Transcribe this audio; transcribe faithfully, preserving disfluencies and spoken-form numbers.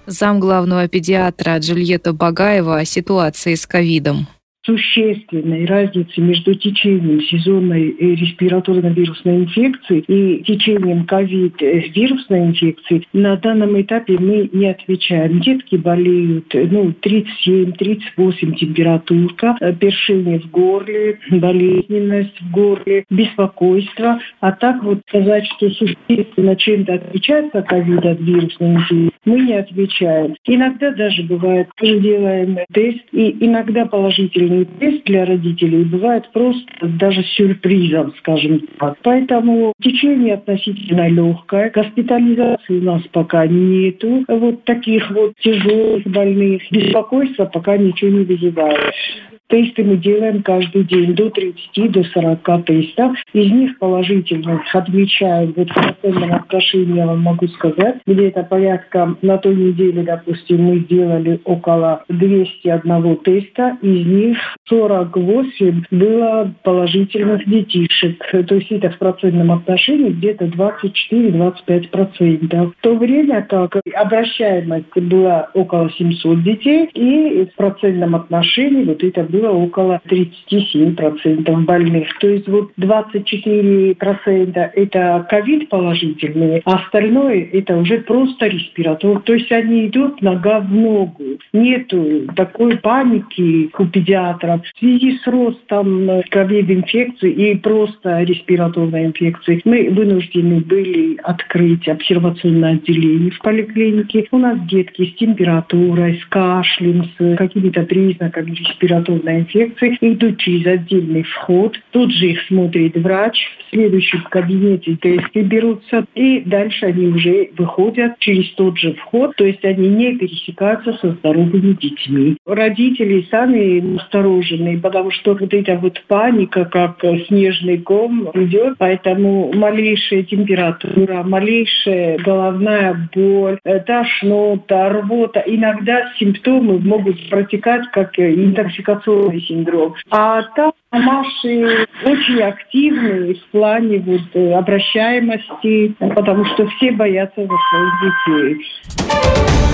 Замглавного педиатра Джульетта Багаева о ситуации с ковидом. Существенной разницы между течением сезонной респираторно-вирусной инфекции и течением ковид-вирусной инфекции на данном этапе мы не отвечаем. Детки болеют ну, тридцать семь - тридцать восемь температурка, першение в горле, болезненность в горле, беспокойство. А так вот сказать, что существенно чем-то отличается ковид от вирусной инфекции, мы не отвечаем. Иногда даже бывает, мы делаем тест, и иногда положительный тест для родителей бывает просто даже сюрпризом, скажем так. Поэтому течение относительно легкое, госпитализации у нас пока нету, вот таких вот тяжелых больных, беспокойства пока ничего не вызывает. Тесты мы делаем каждый день, до тридцати до сорока тестов. Из них положительных отмечаем, вот в процентном отношении я вам могу сказать, где-то порядка на той неделе, допустим, мы сделали около двухсот одного теста, из них сорок восемь было положительных детишек. То есть это в процентном отношении где-то двадцать четыре - двадцать пять процентов. В то время как обращаемость была около семисот детей, и в процентном отношении вот это было было около тридцать семь процентов больных. То есть вот двадцать четыре процента это ковид положительные, а остальное это уже просто респиратор. То есть они идут нога в ногу. Нету такой паники у педиатров. В связи с ростом ковид-инфекции и просто респираторной инфекции мы вынуждены были открыть обсервационное отделение в поликлинике. У нас детки с температурой, с кашлем, с какими-то признаками респираторной инфекции идут через отдельный вход. Тут же их смотрит врач. В следующем кабинете тесты берутся. И дальше они уже выходят через тот же вход. То есть они не пересекаются со здоровыми детьми. Родители сами насторожены, потому что вот эта вот паника, как снежный ком, идет. Поэтому малейшая температура, малейшая головная боль, тошнота, рвота. Иногда симптомы могут протекать как интоксикационные синдром. А там наши очень активные в плане вот обращаемости, потому что все боятся за своих детей.